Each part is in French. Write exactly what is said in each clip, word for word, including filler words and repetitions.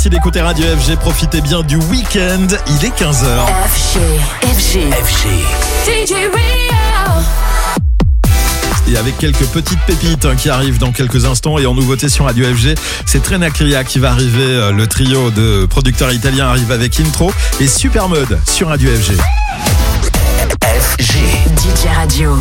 Merci d'écouter Radio F G. Profitez bien du week-end. Il est quinze heures. F G, F G, F G. D J Rio. Et avec quelques petites pépites qui arrivent dans quelques instants. Et en nouveauté sur Radio F G, c'est Trenacria qui va arriver. Le trio de producteurs italiens arrive avec Intro et Supermode sur Radio F G. F G. D J Radio.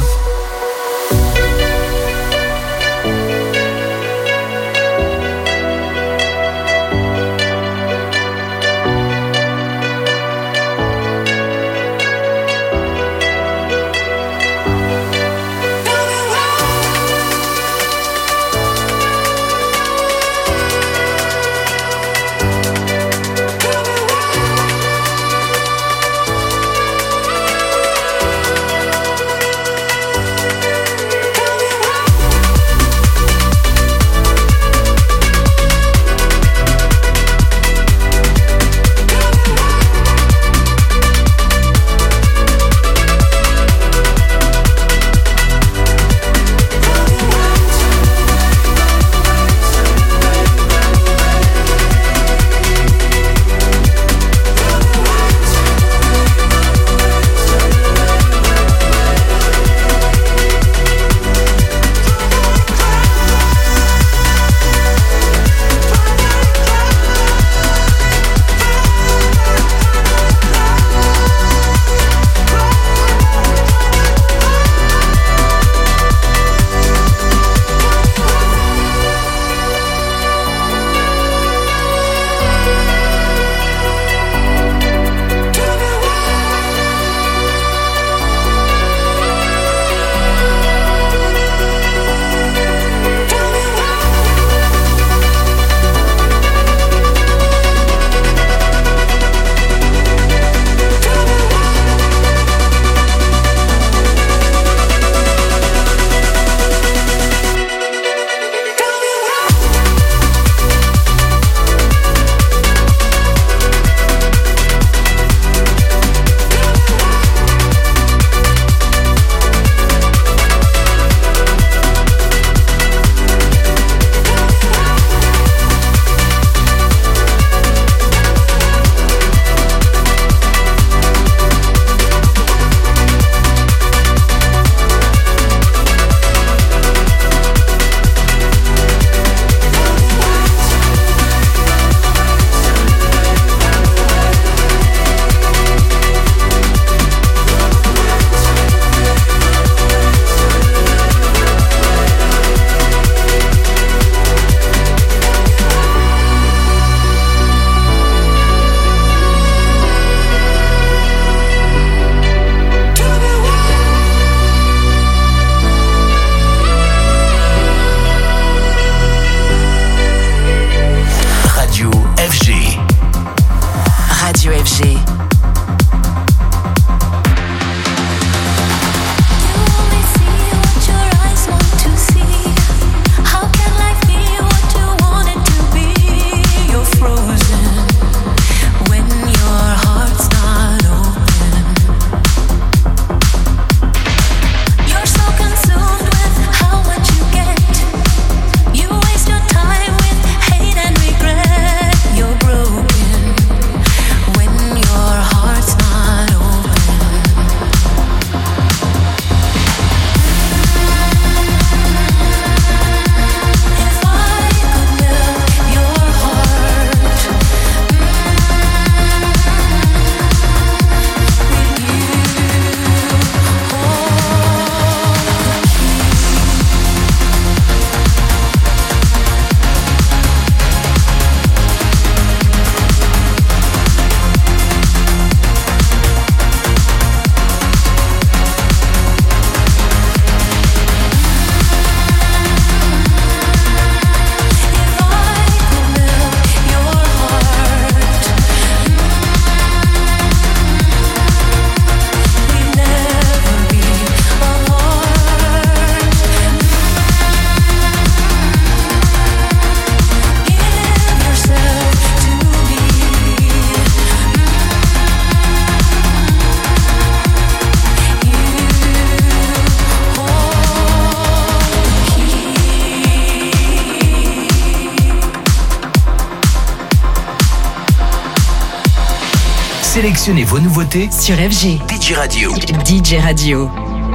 Sélectionnez vos nouveautés Sur F G. D J Radio. D J Radio.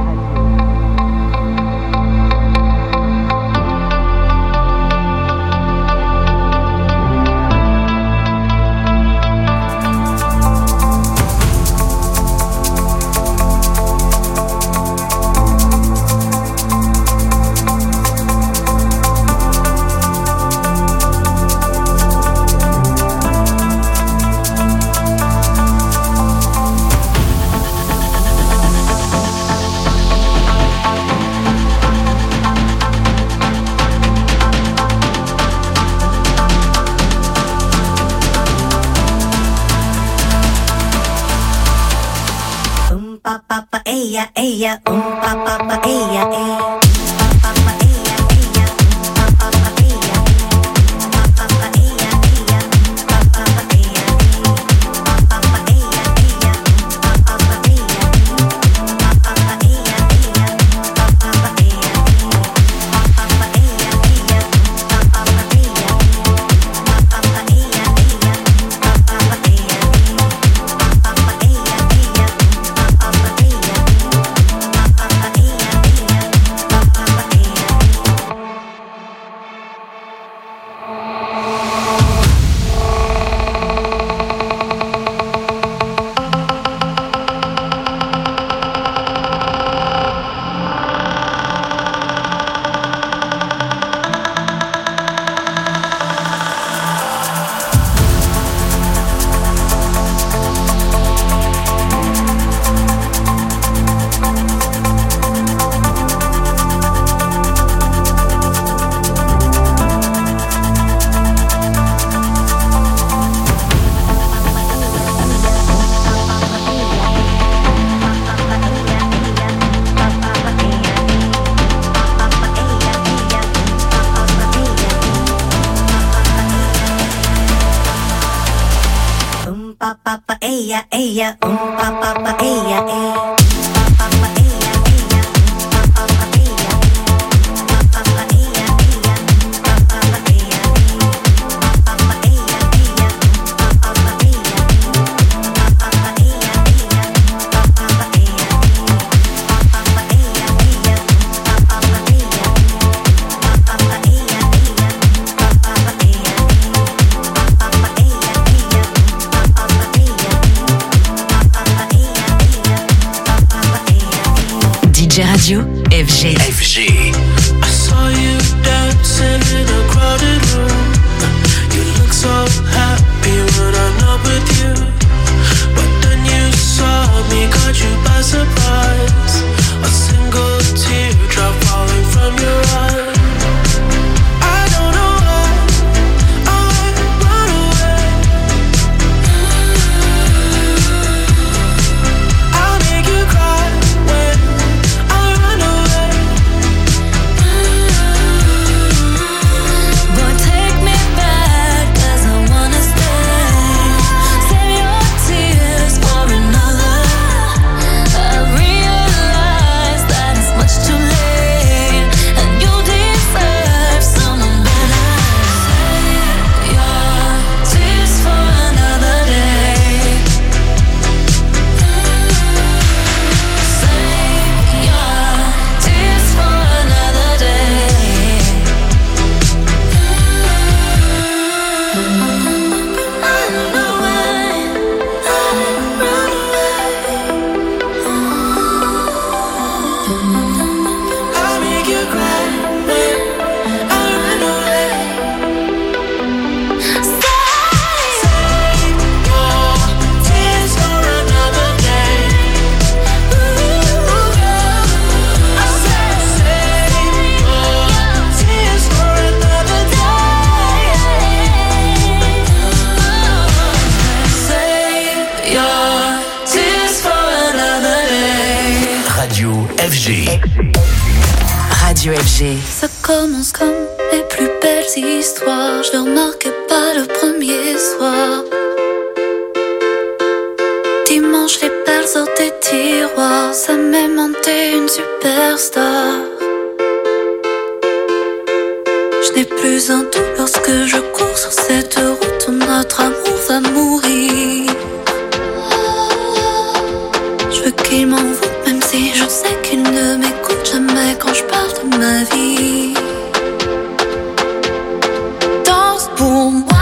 Ella, ella, um, pa, pa, pa, ella, ella. Ella, ella, um, pa, pa, pa, ella, ella. D J Radio, F G. F G. I saw you dancing in a crowded room. You look so happy when I'm not with you. But then you saw me, caught you by surprise. A single teardrop falling from your eye. I don't know why I run away. I'll make you cry when I run away. Boy, take me back, 'cause I wanna stay. Save your tears for another. I realize that it's much too late, and you deserve someone better. Save your tears for another day. Save your tears for another day. I don't know why I run I'll make you cry when I run away. Save your tears for another day. I said save your tears for another day. Save your tears for another day. Radio F G. Radio F G. Ça commence comme les plus belles histoires. Je le remarquais pas le premier soir. Dimanche, les perles sortent des tiroirs. Ça m'est monté une superstar. Je n'ai plus un tout lorsque je cours sur cette route où notre amour va mourir. qu'il m'en veut, même si je sais qu'il ne m'écoute jamais quand je parle de ma vie. Danse pour moi.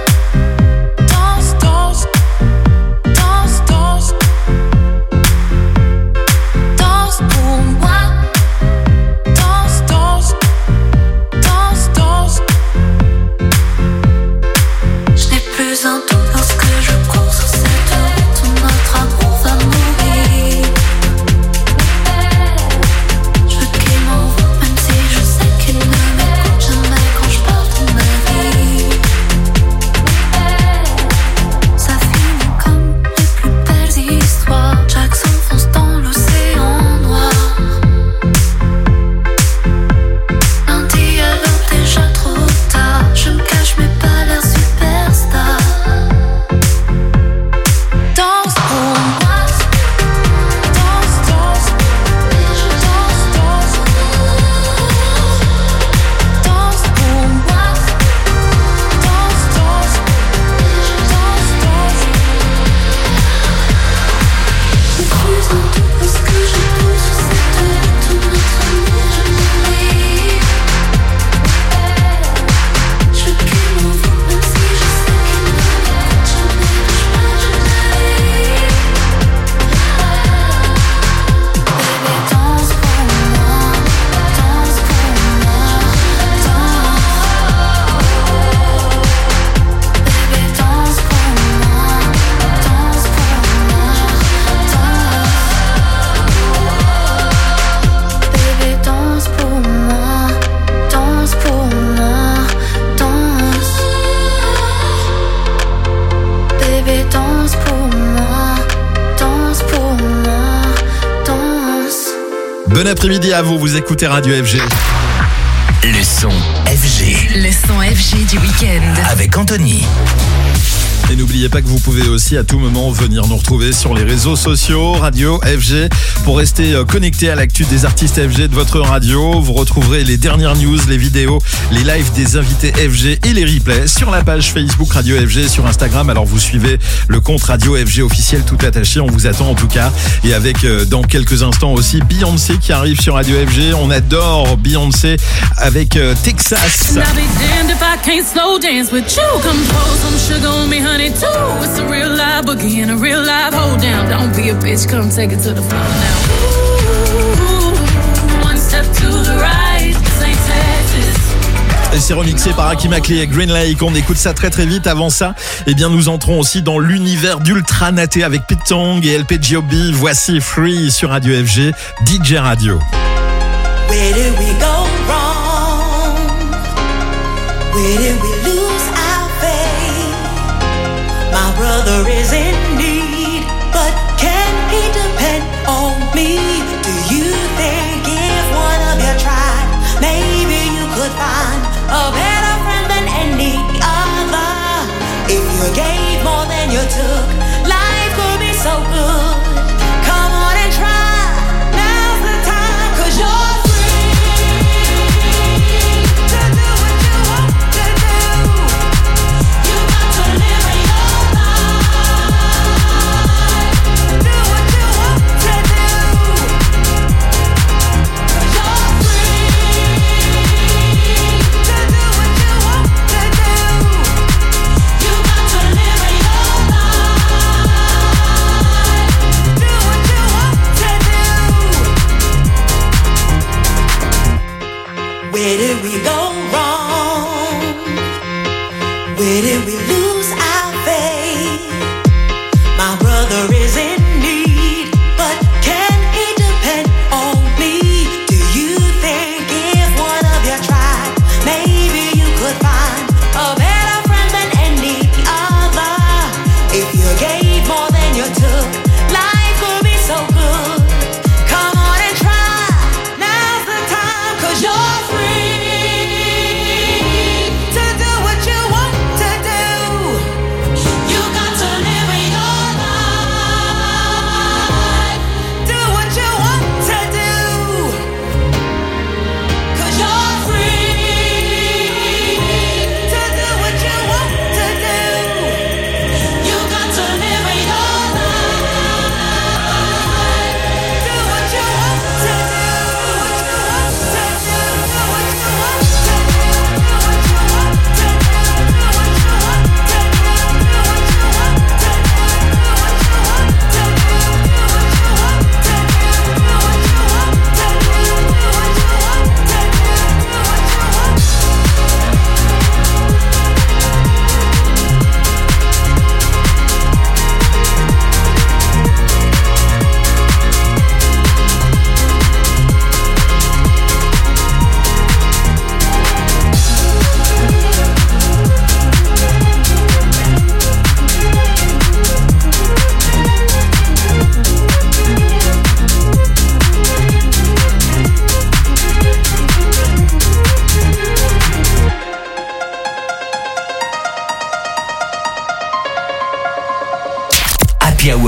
Bon après-midi à vous, vous écoutez Radio F G. Le son F G. Le son F G du week-end. Avec Anthony. Et n'oubliez pas que vous pouvez aussi à tout moment venir nous retrouver sur les réseaux sociaux, Radio F G, pour rester connecté à l'actu des artistes F G de votre radio. Vous retrouverez les dernières news, les vidéos, les lives des invités F G et les replays sur la page Facebook Radio F G, sur Instagram. Alors vous suivez le compte Radio F G officiel tout attaché, on vous attend en tout cas. Et avec euh, dans quelques instants aussi Beyoncé qui arrive sur Radio F G. On adore Beyoncé avec euh, Texas. Now be damned if I can't slow dance with you. Come pour some sugar on me, honey, too. It's a real live boogie and a real live hold down. Don't be a bitch, come take it to the floor now. Ooh, one step to the right, Saint Texas. Et c'est remixé par Hakim Akli et Green Lake. On écoute ça très très vite. Avant ça, eh bien nous entrons aussi dans l'univers d'Ultra Naté avec Pete Tong et L P G O B. Voici Free sur Radio F G, D J Radio. Where did we go wrong? Where did we lose our faith? My brother is in need, but can he depend on me? Do you think if one of you tried, maybe you could find a better friend than any other? If you gave more than you took, life could be so good. Come on and try, now's the time, 'cause you're free to do what you want to do.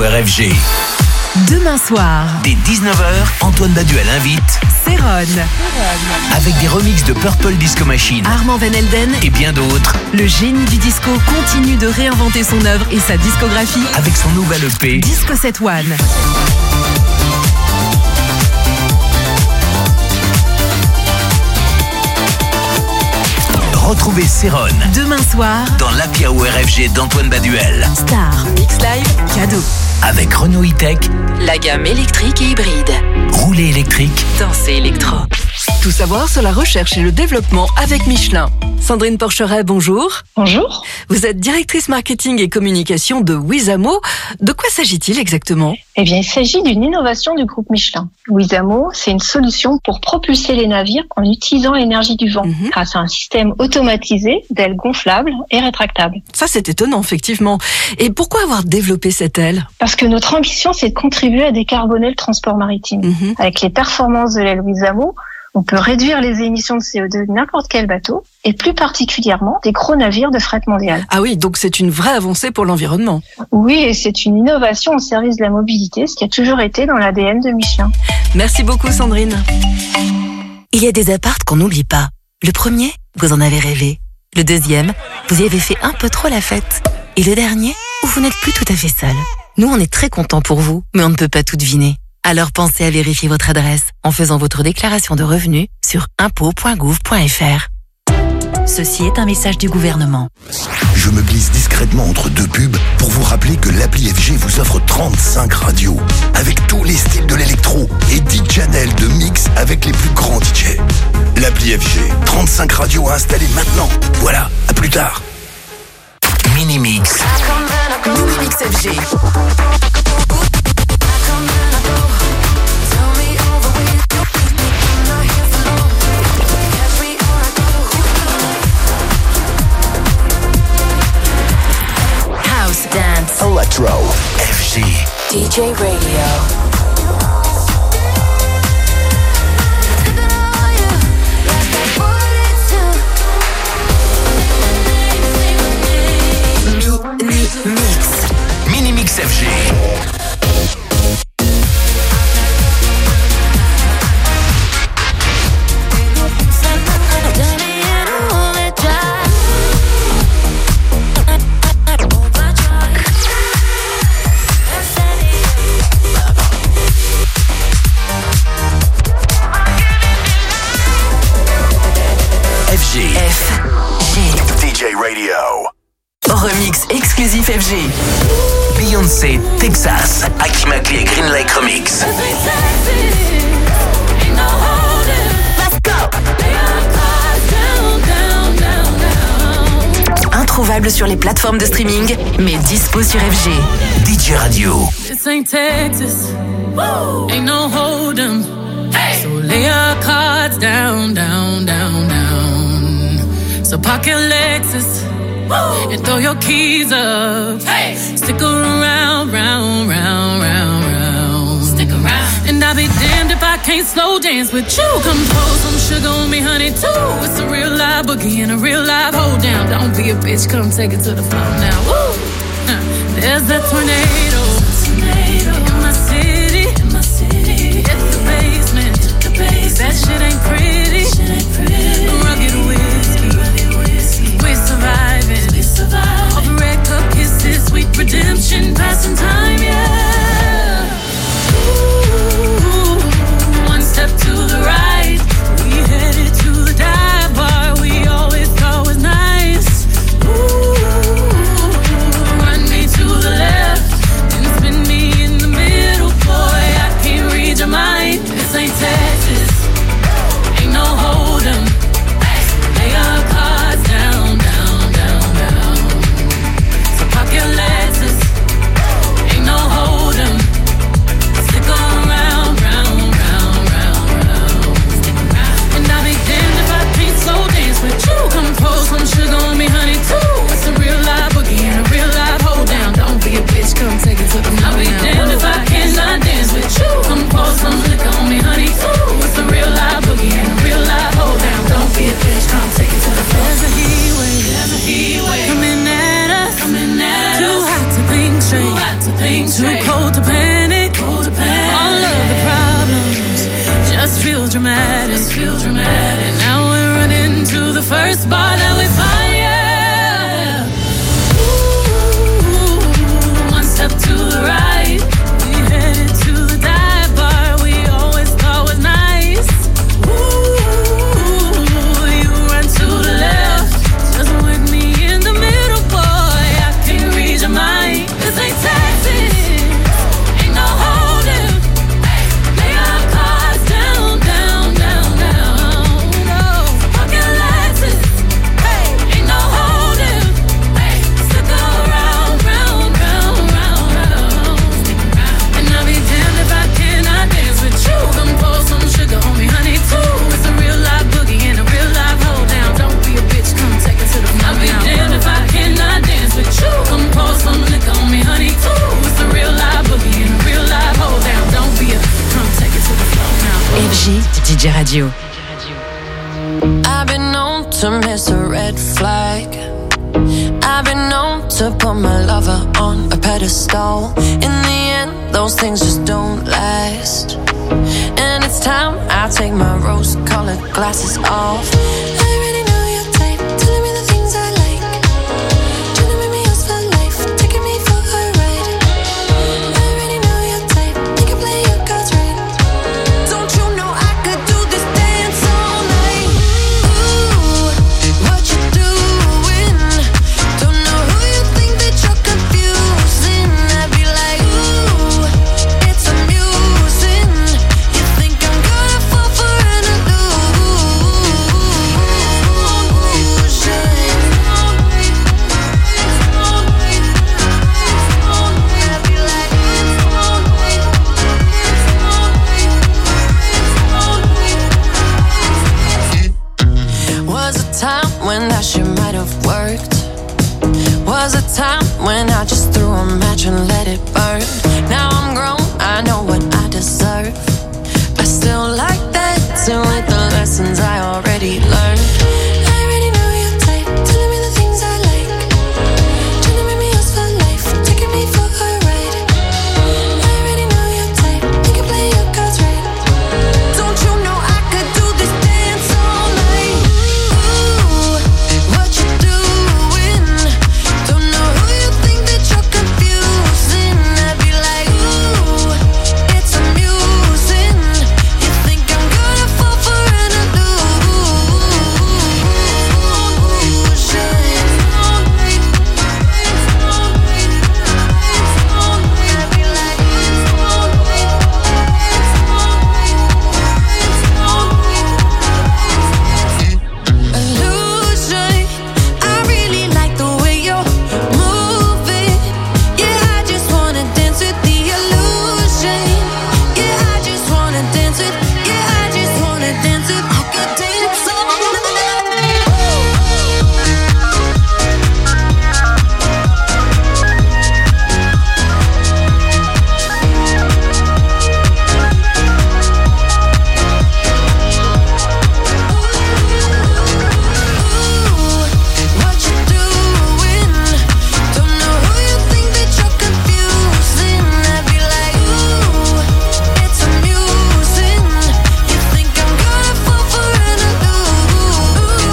R F G. Demain soir, Dès dix-neuf heures, Antoine Baduel invite Céron, avec des remixes de Purple Disco Machine Armand Van Helden, et bien d'autres le génie du disco continue de réinventer son œuvre et sa discographie. avec son nouvel E P. Disco sept One. Retrouvez Céron Demain soir, dans l'Happy Hour R F G d'Antoine Baduel Star, Mix Live, cadeau. avec Renault E-Tech, La gamme électrique et hybride. roulé électrique. Danser électro. Tout savoir sur la recherche et le développement avec Michelin. Sandrine Porcheret, bonjour. Bonjour. Vous êtes directrice marketing et communication de Wizamo. De quoi s'agit-il exactement ? Eh bien, il s'agit d'une innovation du groupe Michelin. Wizamo, c'est une solution pour propulser les navires en utilisant l'énergie du vent, Mhm. grâce à un système automatisé d'ailes gonflables et rétractables. Ça, c'est étonnant, effectivement. Et pourquoi avoir développé cette aile ? Parce que notre ambition, c'est de contribuer à décarboner le transport maritime. Mhm. Avec les performances de l'aile Wizamo, on peut réduire les émissions de C O deux de n'importe quel bateau, et plus particulièrement des gros navires de fret mondial. Ah oui, donc c'est une vraie avancée pour l'environnement. Oui, et c'est une innovation au service de la mobilité, ce qui a toujours été dans l'A D N de Michelin. Merci beaucoup, Sandrine. Il y a des apparts qu'on n'oublie pas. Le premier, vous en avez rêvé. Le deuxième, vous y avez fait un peu trop la fête. Et le dernier, où vous n'êtes plus tout à fait seul. Nous, on est très contents pour vous, mais on ne peut pas tout deviner. Alors pensez à vérifier votre adresse en faisant votre déclaration de revenus sur impôts point gouv point f r. Ceci est un message du gouvernement. Je me glisse discrètement entre deux pubs pour vous rappeler que l'appli F G vous offre trente-cinq radios avec tous les styles de l'électro et dix channels de mix avec les plus grands D J. L'appli F G, trente-cinq radios à installer maintenant. Voilà, à plus tard. Mini-mix. Mini-mix F G. House Dance. Electro. F G. D J Radio. Mix. Mini-mix F G. F G. F G. D J Radio. Remix exclusif F G. Beyoncé, Texas. Aki Makli et Green Lake Remix. Introuvable sur les plateformes de streaming, mais dispo sur F G. D J Radio. This ain't Texas. Ain't no hold 'em. So lay your cards down, down, down, down. So park your Lexus and throw your keys up. Stick around, round, round, round, round. Stick around. And I'll be damned if I can't slow dance with you. Come pour some sugar on me, honey, too. It's a real live boogie and a real live hold down. Don't be a bitch, come take it to the floor now. Woo! Huh. There's a tornado. In my city, in my city, it's the basement. The basement. That shit ain't pretty. Shit ain't pretty. Rugged whiskey, rugged whiskey. We're surviving. We surviving. Off red cup kisses, sweet redemption, passing time, yeah. Ooh, one step to the right, we headed to the dive bar we always thought was nice. Ooh, run me to the left. Spin me in the middle, boy, I can't read your mind. This ain't Texas, ain't no hold 'em. Lay your cards down, down, down, down. So park your Lexus, ain't no hold 'em. Stick around, round, round, round, round. And I'll be damned if I can't slow dance with you. Come pour some sugar on me, honey, too. It's a real live boogie and a real live hold down. Don't be a bitch, come take it to the floor. I'll be damned if I cannot dance with you. Come pour some liquor on me, honey, too. dramatic. Let's feel dramatic. And now we're running to the first bar that we find. Yeah. Ooh, one step to the right. We headed to the dive bar we always thought was nice. Ooh, you run to the left, just with me in the middle, boy. I can't read your mind. This ain't taxi. Ain't no holding. Lay our cards down, down, down, down. No, fucking Lexus. Ain't no holding. Stick around, round, round, round, round. And I'll be damned if I cannot dance with you. Come pour some sugar on me, honey, too. It's a real life boogie and a real life hold down. Don't be a bitch, come take it to the floor. I'll be damned if I cannot dance with you. Come pour some liquor on me, honey, too. It's a real life boogie and a real life hold down. Don't be a, come take it to the floor now. F G D J Radio. I've been known to miss a red flag. I've been known to put my lover on a pedestal. In the end, those things just don't last. And it's time I take my rose-colored glasses off. I already know your type, telling me the things I like. Trying to make me yours for life, taking me for a ride. I already know your type, you can play your cards right. Don't you know I could do this dance all night? Ooh, what you doing? Don't know who you think that you're confusing. I'd be like, ooh, it's amusing. You think I'm gonna fall for an illusion? I'd be like, was a time when that shit might have worked. Was a time when I just threw a match and let it burn. Now I'm grown, I know what I deserve. I still like dancing with the lessons I already learned. I already know your type, telling me the things I like. Trying to make me yours for life, taking me for a ride. I already know your type, you can play your cards right. Don't you know I could do this dance all night? Ooh, what you doing? Don't know who you think that you're confusing. I'd be like, ooh, it's amusing. You think I'm gonna fall for an illusion. I really like the way you're moving. Yeah, I just wanna dance with the illusion. Yeah, I just wanna dance with. Yeah, I just wanna dance with. I could dance all night. What you doing? Don't know who you think that you're confusing. I'd be like, ooh, it's amusing. You think I'm gonna fall for an illusion?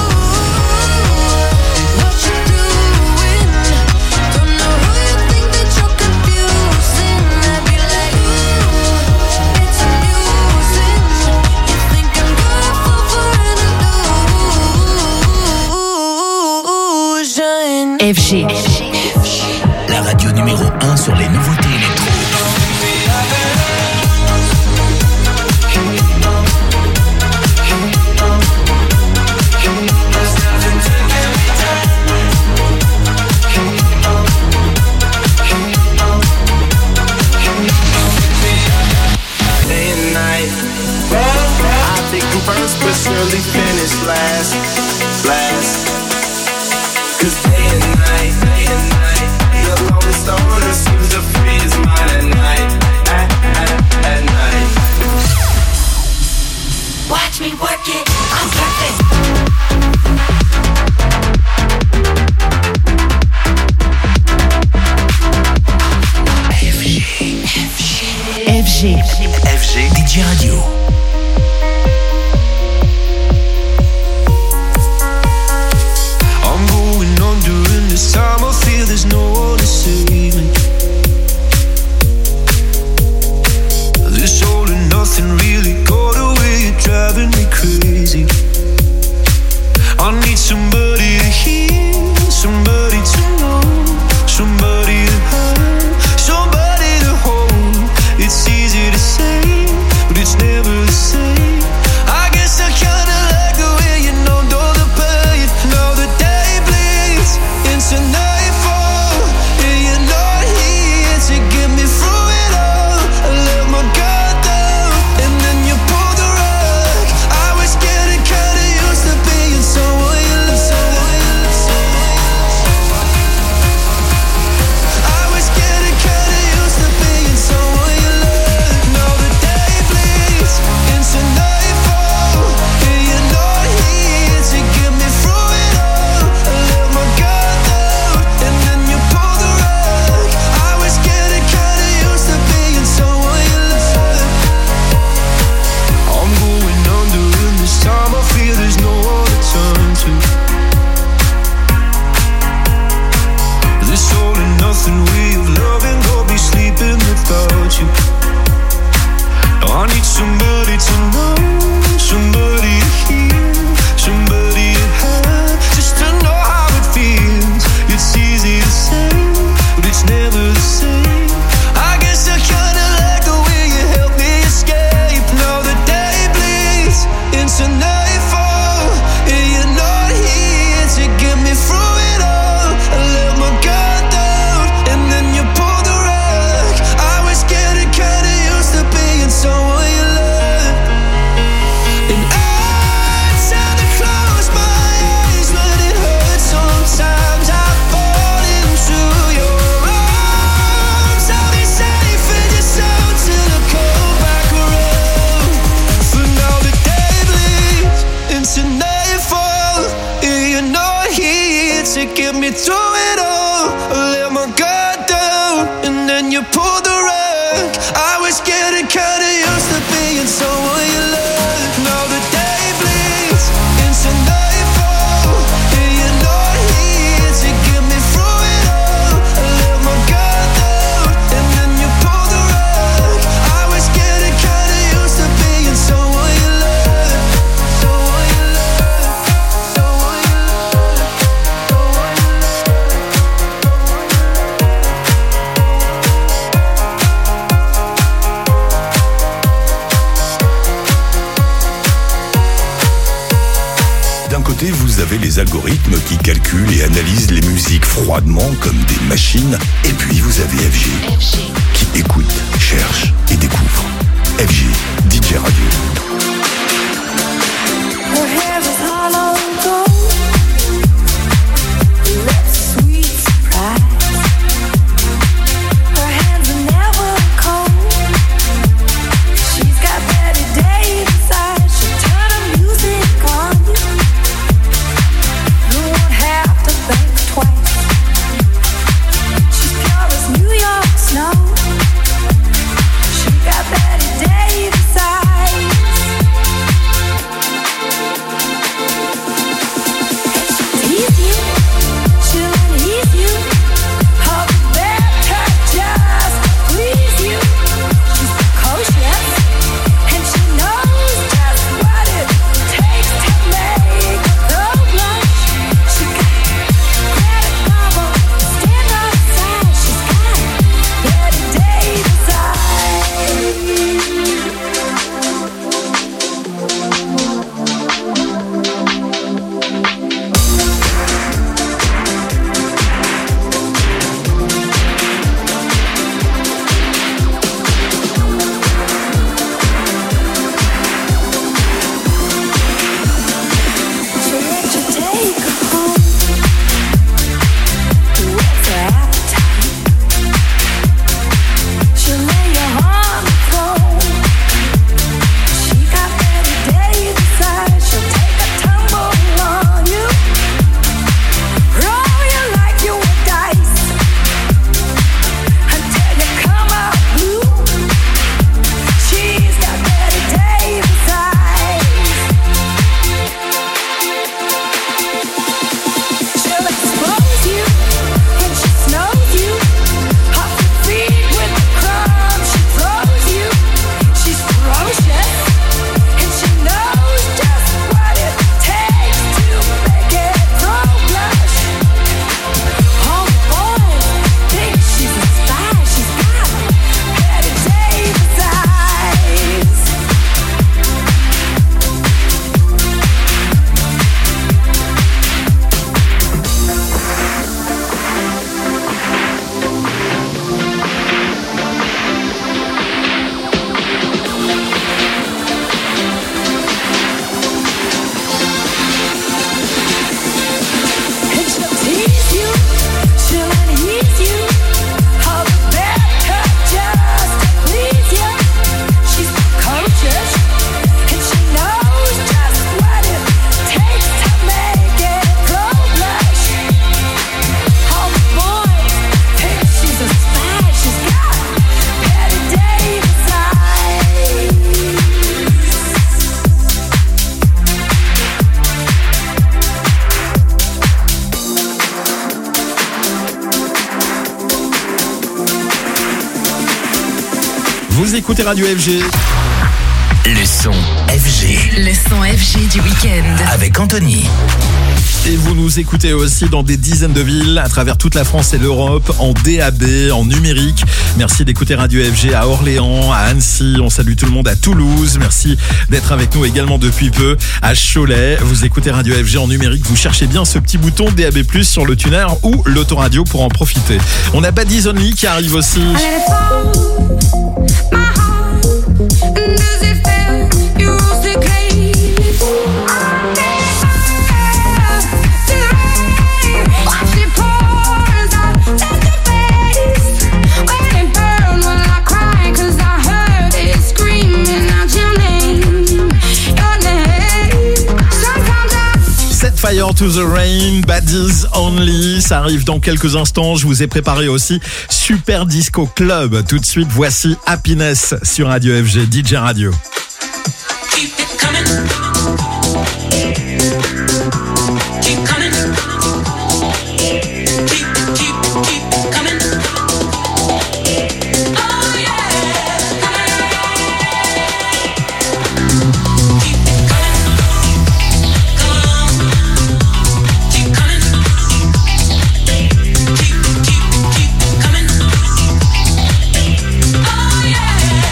What you doing? Don't know who you think that you're confusing. I'd be like, ooh, it's amusing. You think I'm gonna fall for an illusion? F G. La radio numéro un sur les nouveautés électro. Day and night. I think I'm first, but surely finish last. Last. Cause day and night, day and night, the lonely stoner seems to free his mind at night. At, at, at night. Watch me work it, I'm perfect. F G. F G D J Radio. through it all. I let my guard down, and then you pulled the rug. I was getting kinda used to being someone you love. Now the day bleeds into nightfall, and you're not here to get me through it all. I let my guard down, and then you pulled the rug. I was getting kinda used to being someone you love, someone you love, someone you love, someone you D'un côté, vous avez les algorithmes qui calculent et analysent les musiques froidement comme des machines. Et puis vous avez F G, qui écoute, cherche et découvre. F G, D J Radio. Her hair is hollow gold, lips sweet surprise. Her hands are never cold. She's got Betty Davis eyes. She'll turn her music on you. You won't have to think twice. She's pure as New York snow. She got Betty Davis eyes. Tease you, she'll unease you. Her better just to please you. She's precocious, and she knows just what it takes to make a girl blush. She got credit karma, stand outside. She's got Betty Davis eyes. She'll let you take her home. What's her appetite? She'll lay you on the throne. She got Betty Davis eyes. She'll take a tumble on you, roll you like you were dice until you come out blue. She's got Betty Davis eyes. She'll expose you when she snows you. Off your feet with the crumbs she throws you. She's ferocious, and she knows just what it takes to make it pro blush. All the boys think she's a spy. She's got Betty Davis eyes. And she'll tease you, she'll unease you. All the better just to please you. She's precocious, and she knows just what it takes to make it pro blush. All the boys think she's a spy. She's got Betty Davis eyes. Vous écoutez Radio F G. Le son F G Le son F G du week-end. avec Anthony. Et vous nous écoutez aussi dans des dizaines de villes à travers toute la France et l'Europe, en D A B, en numérique. Merci d'écouter Radio F G à Orléans, à Annecy. On salue tout le monde à Toulouse. Merci d'être avec nous également depuis peu à Cholet. Vous écoutez Radio F G en numérique. Vous cherchez bien ce petit bouton D A B plus, sur le tuner ou l'autoradio pour en profiter. On a Baddies Only qui arrive aussi. Fire to the Rain, Baddies Only, ça arrive dans quelques instants. Je vous ai préparé aussi Super Disco Club. Tout de suite, voici Happiness sur Radio F G, D J Radio. Keep it coming. Keep coming. Keep, keep, keep coming. Oh yeah. Keep it coming. Come on. Keep coming. Keep, keep, keep coming. Oh yeah.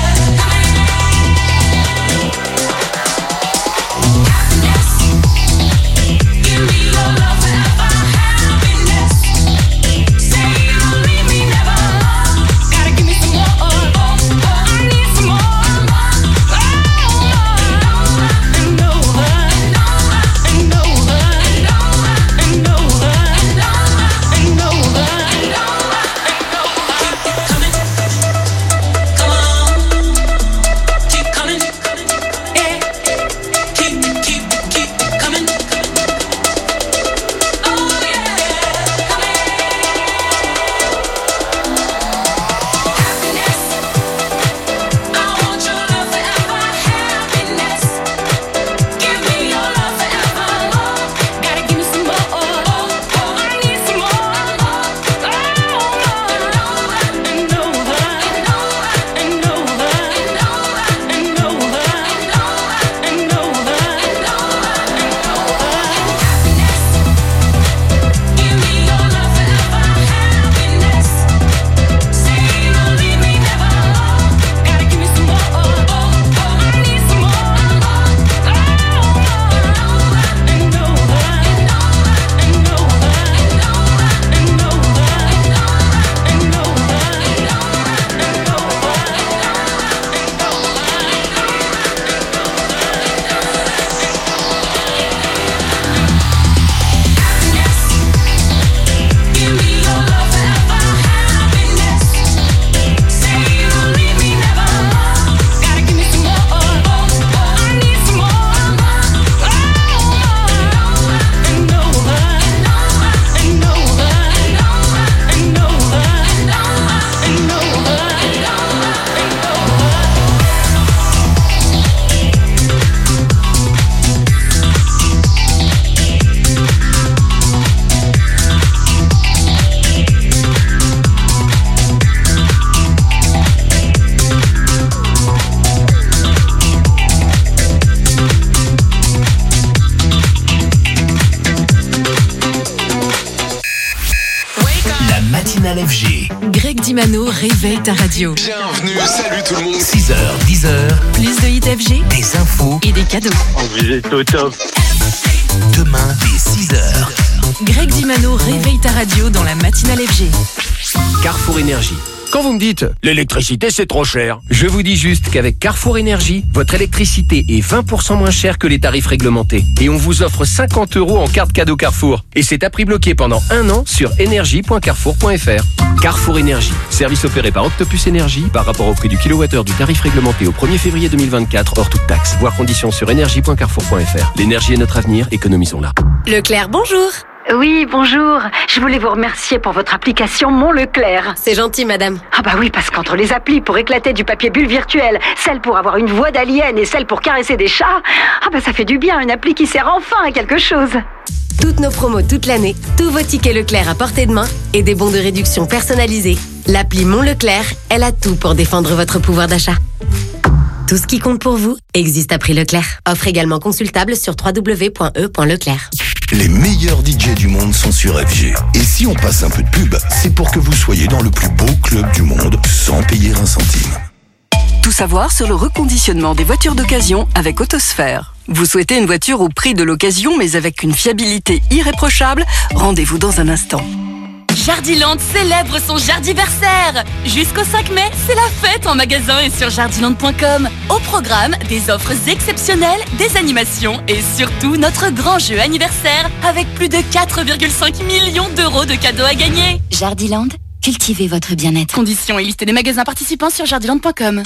F G. Greg Dimano réveille ta radio. Bienvenue, salut tout le monde. six heures, dix heures. Plus de hits F G, des infos et des cadeaux. Vous êtes au top. Demain, dès six heures. Greg Dimano réveille ta radio dans la matinale F G. Carrefour Énergie. Quand vous me dites « l'électricité c'est trop cher », je vous dis juste qu'avec Carrefour Énergie, votre électricité est vingt pour cent moins chère que les tarifs réglementés. Et on vous offre cinquante euros en carte cadeau Carrefour. Et c'est à prix bloqué pendant un an sur énergie point carrefour point f r. Carrefour Énergie, service opéré par Octopus Énergie par rapport au prix du kilowattheure du tarif réglementé au premier février deux mille vingt-quatre, hors toute taxe. Voir conditions sur énergie point carrefour point f r. L'énergie est notre avenir, économisons-la. Leclerc, bonjour. Oui, bonjour. Je voulais vous remercier pour votre application Mon Leclerc. C'est gentil, madame. Ah bah oui, parce qu'entre les applis pour éclater du papier bulle virtuel, celle pour avoir une voix d'alien et celle pour caresser des chats, ah bah ça fait du bien, une appli qui sert enfin à quelque chose. Toutes nos promos toute l'année, tous vos tickets Leclerc à portée de main et des bons de réduction personnalisés. L'appli Mon Leclerc, elle a tout pour défendre votre pouvoir d'achat. Tout ce qui compte pour vous existe à prix Leclerc. Offre également consultable sur w w w point e point leclerc. Les meilleurs D J du monde sont sur F G. Et si on passe un peu de pub, c'est pour que vous soyez dans le plus beau club du monde sans payer un centime. Tout savoir sur le reconditionnement des voitures d'occasion avec Autosphère. Vous souhaitez une voiture au prix de l'occasion mais avec une fiabilité irréprochable? Rendez-vous dans un instant. Jardiland célèbre son Jardiversaire. Jusqu'au cinq mai, c'est la fête en magasin et sur jardiland point com. Au programme, des offres exceptionnelles, des animations et surtout notre grand jeu anniversaire avec plus de quatre virgule cinq millions d'euros de cadeaux à gagner. Jardiland, cultivez votre bien-être. Conditions et liste des magasins participants sur jardiland point com.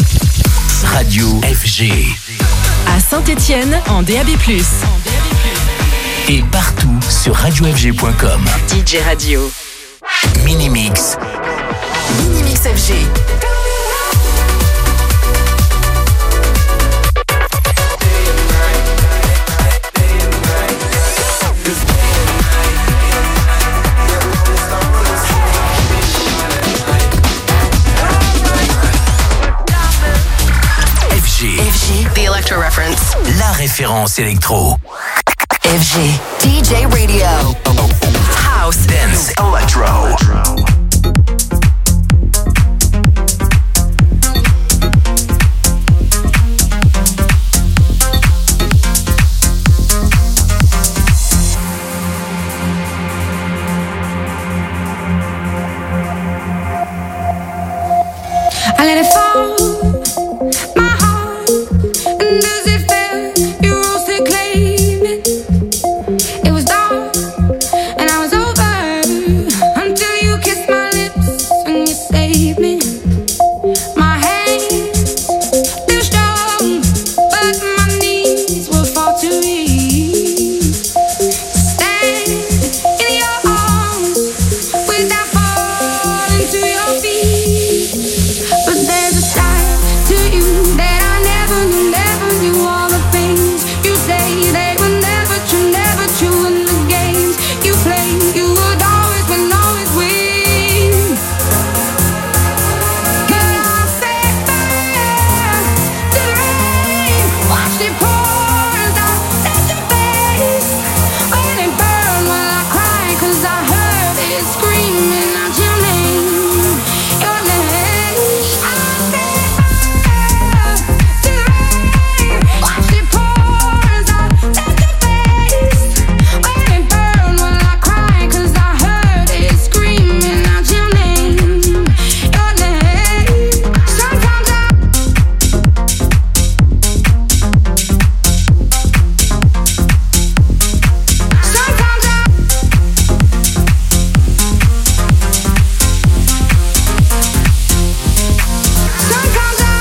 Radio F G. À Saint-Étienne, en D A B plus. et partout sur radio f g point com. D J Radio. Minimix. Minimix F G. F G. F G, the Electro Reference. La référence électro. F G. D J Radio. House. Dance. Electro. I let it fall, my heart, and as it fell, you rose to claim it. It was dark, and I was over until you kissed my lips and you saved me. My hands, they're strong, but my knees were far too weak. Stand in your arms without falling to your feet. But there's a side to you that I never knew, never knew. All the things you say, they were never true, never true. And the games you play, you would always win, always win. But I set fire to the rain, watched it pour as I set your face. When it burned, while I cried, 'cause I heard it screaming out your name, your name. I set fire to the rain, watched it pour as I set your face. When it burned, while I cried, 'cause I heard it screaming out your name, your name. Sometimes I Sometimes I Sometimes I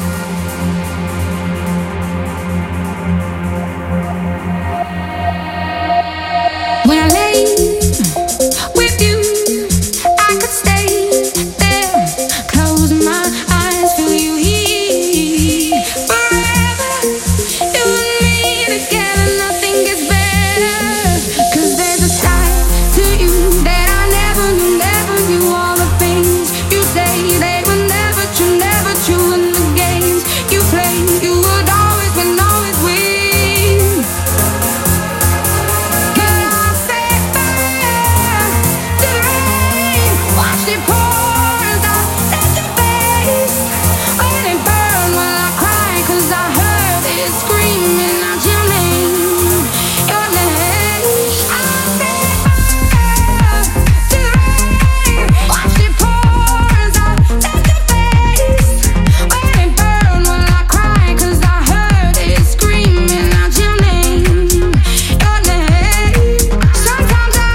When I lay with you, I could stay there, close my eyes, feel you here forever. You and me together, nothing gets better. 'Cause there's a side to you that I never knew, never knew. All the things you say, they were never true, never true. And the games you play, you would always win, always win. But I set fire to the rain, watched it pour as I set your face. When it burned, while I cried, 'cause I heard it screaming out your name, your name. I set fire to the rain, watched it pour as I set your face. When it burned, while I cried, 'cause I heard it screaming out your name, your name. Sometimes I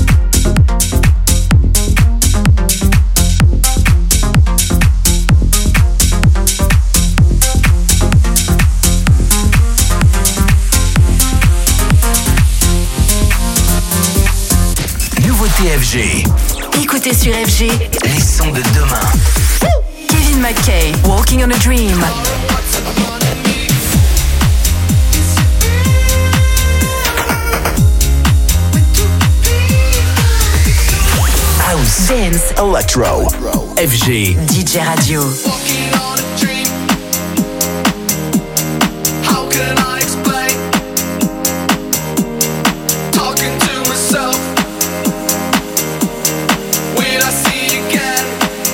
Nouveauté F G. Écoutez sur F G. Les sons de demain. Kevin McKay, Walking on a Dream. House. Dance. Electro. F G. D J Radio. How can I explain? Talking to myself. Will I see again?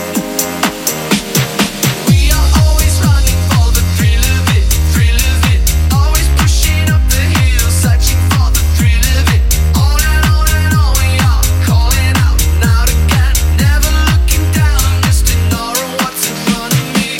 We are always running for the thrill of it, thrill of it. Always pushing up the hill, searching for the thrill of it. On and on and on we are, calling out and out again. Never looking down, just ignoring what's in front of me.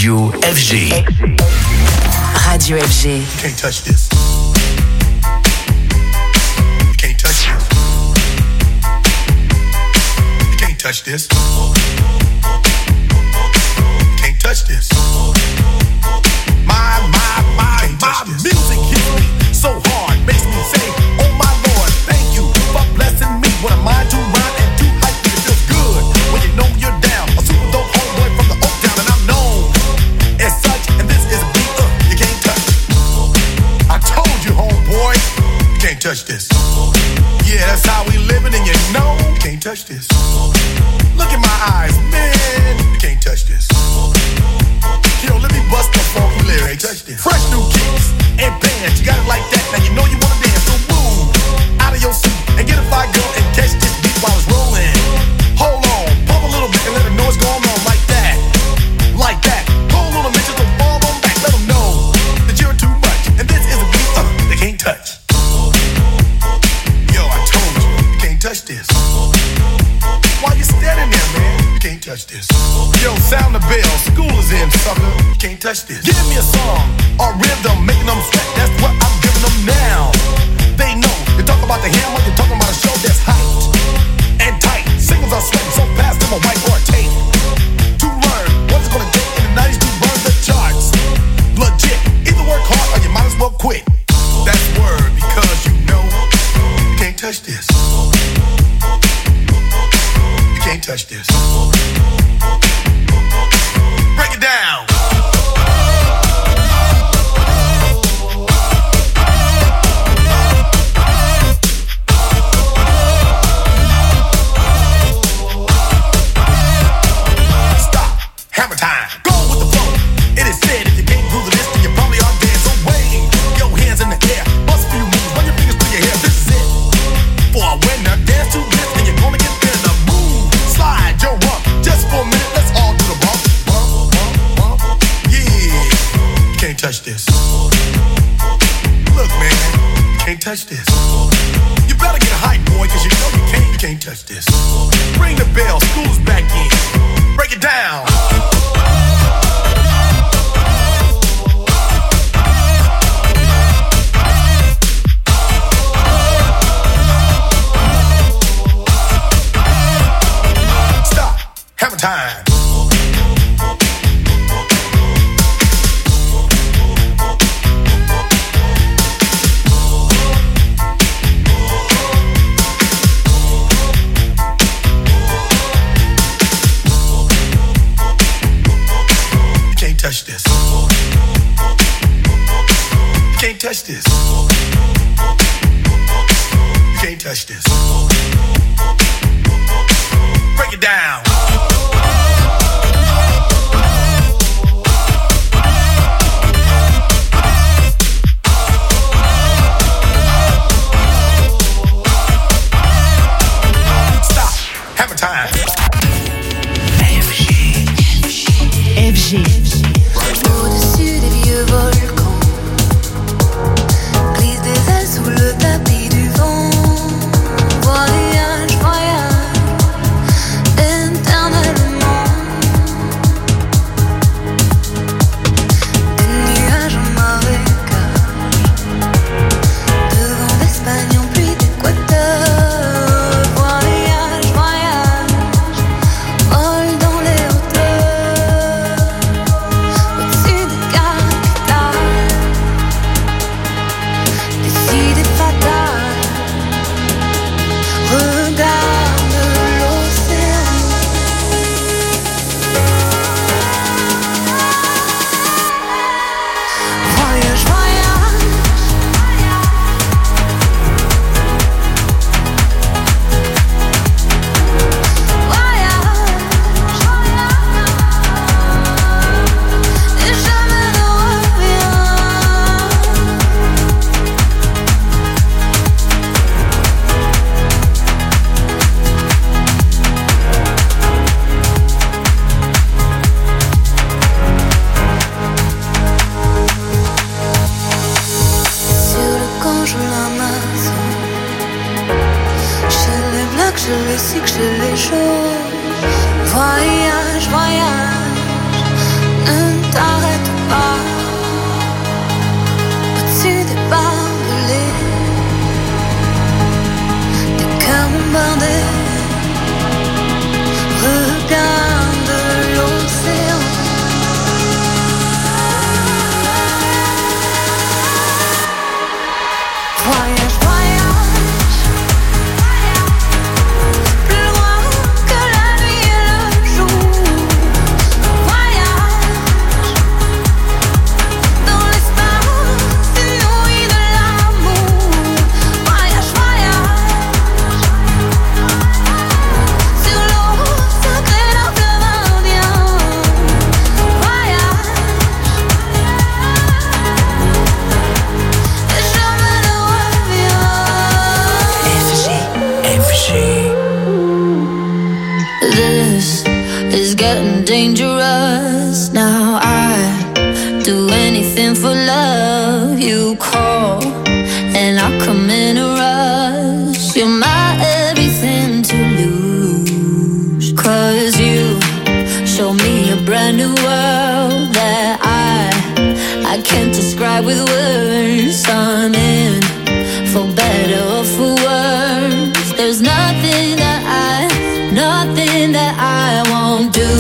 Radio F G. Radio F G. You can't touch this. You can't touch this. You can't touch this. You can't touch this. My, my, my, my music hits me so hard, makes me say, oh my Lord, thank you for blessing me. What a mind to rhyme and to hype me. It feels good when you know you're down. A super dope homeboy from the Oak Town, and I'm known as such. And this is a beat uh, you can't touch. I told you, homeboy, you can't touch this. Yeah, that's how we living, and you know you can't touch this. Look in my eyes, man, you can't touch this. Yo, let me bust the funky lyrics. Fresh new kicks and bands, you got it like that. Now you know you wanna dance, so move out of your seat and get a fire girl and catch this beat while it's rolling. Hold on, pump a little bit and let her know what's going on like that, like that. Hold on a minute, just don't fall on back. Let them know that you're too much, and this is a beat uh, they can't touch. Yo, I told you, you can't touch this. Why you standing there, man? You can't touch this. Yo, sound the bell, school is in, sucker. You can't touch this. Give me a song or rhythm, making them sweat. That's what I'm giving them now. They know. You talk about the hammer, you're talking about a show that's hyped and tight. Singles are sweating so fast, them a whiteboard tape. To learn what's it gonna take in the nineties to burn the charts. Legit. Either work hard or you might as well quit. That's word, because you know you can't touch this. You can't touch this. Break it down. Stop. Hammer time. Go with the flow. It is said if you can't groove the list, then you probably are dead. So wave your hands in the air. Bust a few moves. Run your fingers through your hair. This is it. For a winner, dance to this, and you're gonna get there. The move. Slide your rump. Just for a minute, let's all do the bump. Bump, bump, bump. Yeah. You can't touch this. Look, man. You can't touch this. You better get hype, boy, cause you know you can't, you can't touch this. Ring the bell. School's back in. Break it down. Stop. Hammer time. You can't touch this. You can't touch this. You can't touch this. Break it down. Stop. Hammer time. F G. Au-dessus des vieux volcans, glisse des ailes sous le tapis du vent. Voyage, voyage, éternellement. Des nuages en marécage, de vent d'Espagne en pluie d'Équateur. Voyage, voyage, vol dans les hauteurs. Au-dessus des capitales, décidé fatal. Regarde l'océan. Voyage, voyage. Voyage, et jamais ne reviens. Sur le camp, je l'amasse. Chez les blacks, chez les sikhs, chez les chauds. Voyage, voyage, ne t'arrêtes pas au-dessus des barbelés, des cœurs bombardés. Regarde l'océan. Voyage, voyage, plus loin que la nuit et le jour. Voyage dans l'espace inouï de l'amour. Voyage, voyage sur l'eau sacrée d'un fleuve indien. Voyage et jamais ne reviens. F G, F G. This is getting dangerous. Now I do anything for love. You call and I come in a rush. You're my everything to lose. Cause you show me a brand new world that I I can't describe with words. I'm in for better or for worse. There's nothing that I, nothing that I won't do.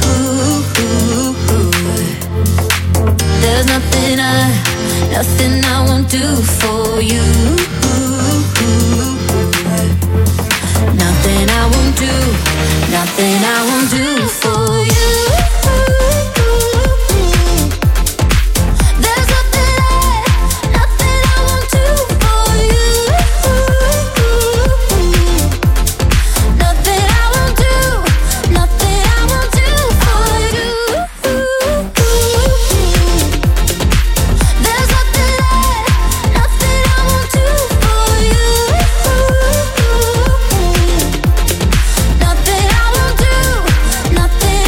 There's nothing I, nothing I won't do for you. Nothing I won't do, nothing I won't do for you. There's nothing I, nothing I won't do for you. Nothing I won't do, nothing I won't do for you. There's nothing I, nothing I won't do for you. Nothing I won't do, nothing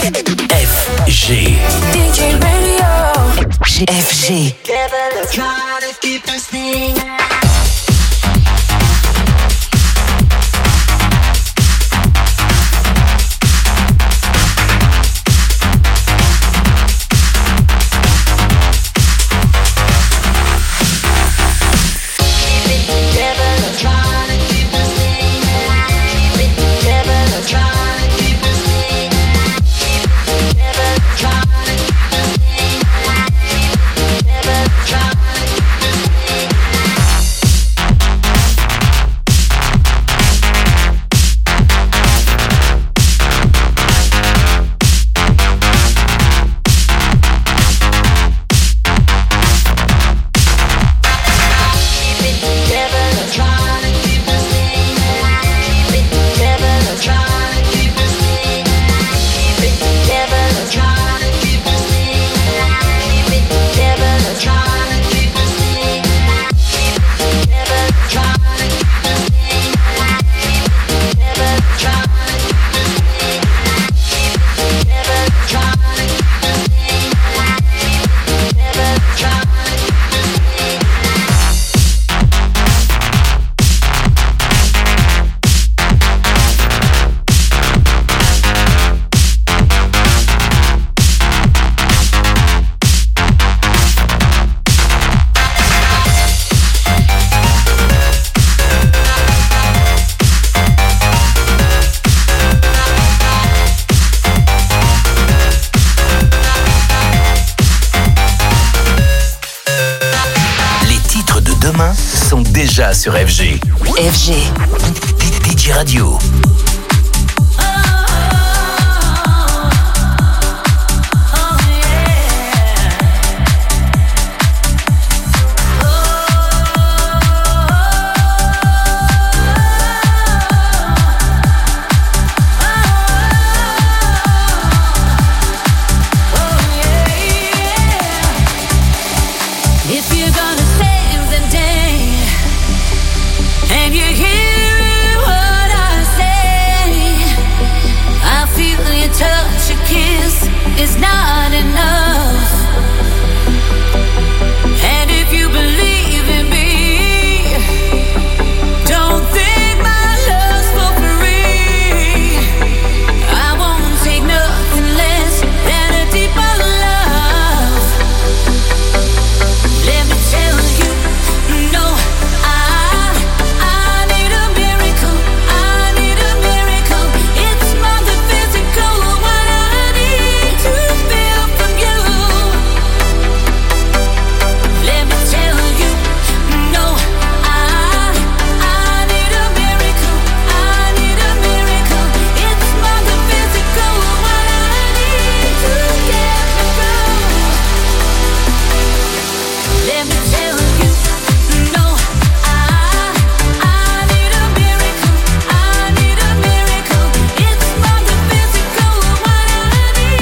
F G. D J Radio. F G. Déjà sur F G. F G. D J Radio.